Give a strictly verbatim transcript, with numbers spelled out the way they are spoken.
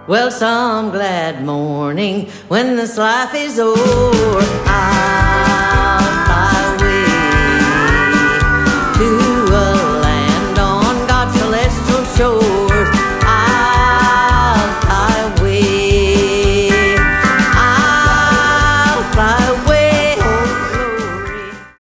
Well, some glad morning when this life is o'er, I